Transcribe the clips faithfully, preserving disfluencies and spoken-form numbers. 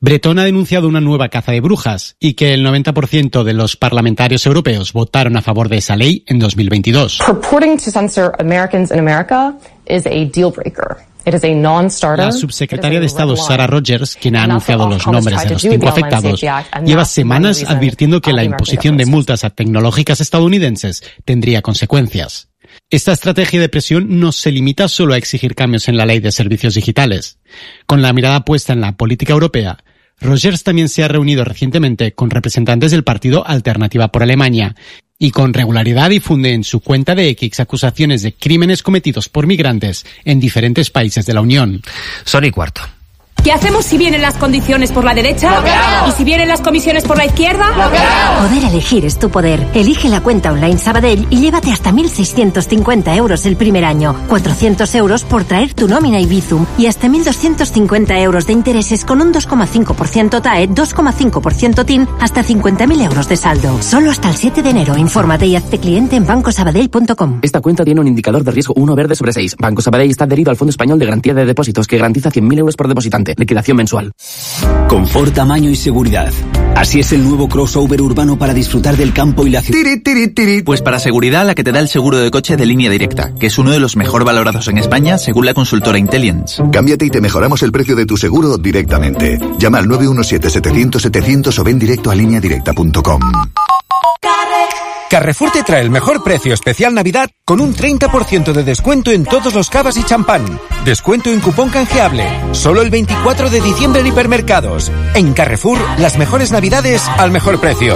Bretón ha denunciado una nueva caza de brujas y que el noventa por ciento de los parlamentarios europeos votaron a favor de esa ley en dos mil veintidós. Purporting to censor Americans in America is a deal breaker. La subsecretaria de Estado Sarah Rogers, quien ha anunciado los nombres de los cinco afectados, lleva semanas advirtiendo que la imposición de multas tecnológicas estadounidenses tendría consecuencias. Esta estrategia de presión no se limita solo a exigir cambios en la ley de servicios digitales. Con la mirada puesta en la política europea, Rogers también se ha reunido recientemente con representantes del partido Alternativa por Alemania y con regularidad difunde en su cuenta de X acusaciones de crímenes cometidos por migrantes en diferentes países de la Unión. Son y cuarto. ¿Qué hacemos si vienen las condiciones por la derecha? ¡Bloqueado! ¿Y si vienen las comisiones por la izquierda? ¡Bloqueado! Poder elegir es tu poder. Elige la cuenta online Sabadell y llévate hasta mil seiscientos cincuenta euros el primer año, cuatrocientos euros por traer tu nómina y Bizum y hasta mil doscientos cincuenta euros de intereses con un dos coma cinco por ciento T A E, dos coma cinco por ciento T I N, hasta cincuenta mil euros de saldo. Solo hasta el siete de enero. Infórmate y hazte cliente en banco sabadell punto com. Esta cuenta tiene un indicador de riesgo uno verde sobre seis. Banco Sabadell está adherido al Fondo Español de Garantía de Depósitos que garantiza cien mil euros por depositante. Liquidación mensual. Confort, tamaño y seguridad. Así es el nuevo crossover urbano para disfrutar del campo y la ciudad. Tiri, tiri, tiri. Pues para seguridad, la que te da el seguro de coche de Línea Directa, que es uno de los mejor valorados en España según la consultora Intelliance. Cámbiate y te mejoramos el precio de tu seguro directamente. Llama al nueve uno siete, setecientos, setecientos o ven directo a línea directa punto com. Carrefour te trae el mejor precio especial Navidad con un treinta por ciento de descuento en todos los cavas y champán. Descuento en cupón canjeable. Solo el veinticuatro de diciembre en hipermercados. En Carrefour, las mejores Navidades al mejor precio.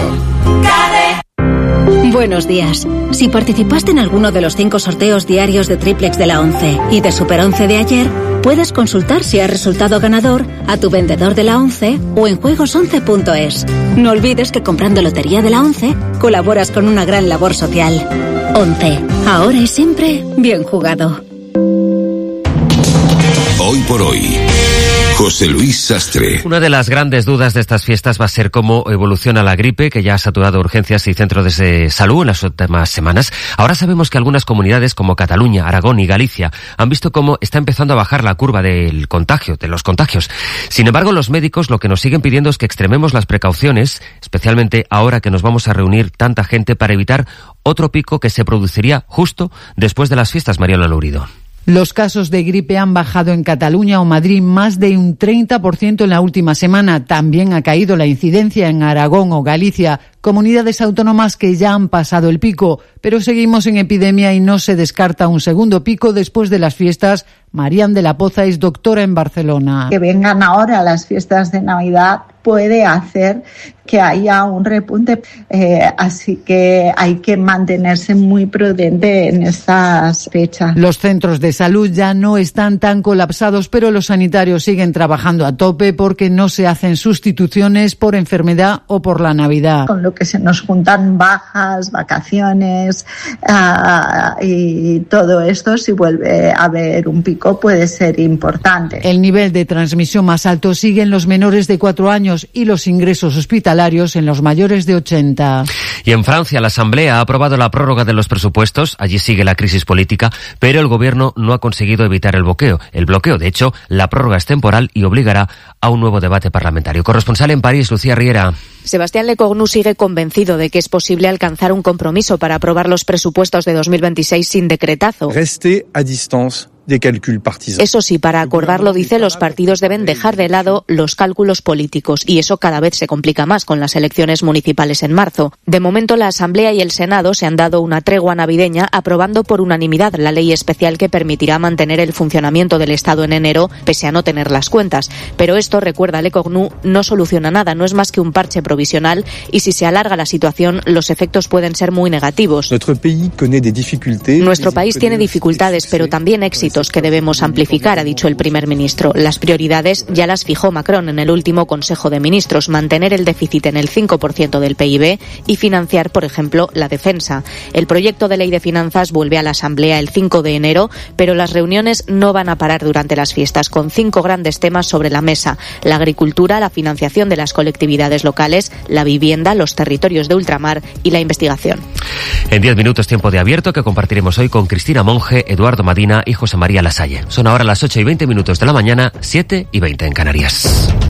Buenos días. Si participaste en alguno de los cinco sorteos diarios de Triplex de la ONCE y de Super once de ayer, puedes consultar si has resultado ganador a tu vendedor de la ONCE o en juegos once punto es. No olvides que comprando Lotería de la ONCE colaboras con una gran labor social. ONCE. Ahora y siempre, bien jugado. Hoy por hoy, José Luis Sastre. Una de las grandes dudas de estas fiestas va a ser cómo evoluciona la gripe, que ya ha saturado urgencias y centros de salud en las últimas semanas. Ahora sabemos que algunas comunidades como Cataluña, Aragón y Galicia han visto cómo está empezando a bajar la curva del contagio, de los contagios. Sin embargo, los médicos lo que nos siguen pidiendo es que extrememos las precauciones, especialmente ahora que nos vamos a reunir tanta gente, para evitar otro pico que se produciría justo después de las fiestas. Mariano Lourido. Los casos de gripe han bajado en Cataluña o Madrid más de un treinta por ciento en la última semana. También ha caído la incidencia en Aragón o Galicia, comunidades autónomas que ya han pasado el pico. Pero seguimos en epidemia y no se descarta un segundo pico después de las fiestas. Marian de la Poza es doctora en Barcelona. Que vengan ahora las fiestas de Navidad puede hacer que haya un repunte, eh, así que hay que mantenerse muy prudente en estas fechas. Los centros de salud ya no están tan colapsados, pero los sanitarios siguen trabajando a tope porque no se hacen sustituciones por enfermedad o por la Navidad. Con lo que se nos juntan bajas, vacaciones uh, y todo esto, si vuelve a haber un pico puede ser importante. El nivel de transmisión más alto sigue en los menores de cuatro años y los ingresos hospitalarios en los mayores de ochenta. Y en Francia, la Asamblea ha aprobado la prórroga de los presupuestos. Allí sigue la crisis política, pero el gobierno no ha conseguido evitar el bloqueo. El bloqueo, de hecho, la prórroga es temporal y obligará a un nuevo debate parlamentario. Corresponsal en París, Lucía Riera. Sebastián Lecornu sigue convencido de que es posible alcanzar un compromiso para aprobar los presupuestos de dos mil veintiséis sin decretazo. Rester a distancia de cálculo partisan. Eso sí, para acordarlo, dice, los partidos deben dejar de lado los cálculos políticos y eso cada vez se complica más con las elecciones municipales en marzo. De momento, la Asamblea y el Senado se han dado una tregua navideña aprobando por unanimidad la ley especial que permitirá mantener el funcionamiento del Estado en enero pese a no tener las cuentas. Pero esto, recuerda Lecornu, no soluciona nada, no es más que un parche provisional y si se alarga la situación, los efectos pueden ser muy negativos. Nuestro país tiene dificultades, pero también éxitos que debemos amplificar, ha dicho el primer ministro. Las prioridades ya las fijó Macron en el último Consejo de Ministros, mantener el déficit en el cinco por ciento del P I B y financiar, por ejemplo, la defensa. El proyecto de ley de finanzas vuelve a la Asamblea el cinco de enero, pero las reuniones no van a parar durante las fiestas, con cinco grandes temas sobre la mesa: la agricultura, la financiación de las colectividades locales, la vivienda, los territorios de ultramar y la investigación. En diez minutos, tiempo de abierto que compartiremos hoy con Cristina Monge, Eduardo Madina y José María Lasalle. Son ahora las ocho y veinte minutos de la mañana, siete y veinte en Canarias.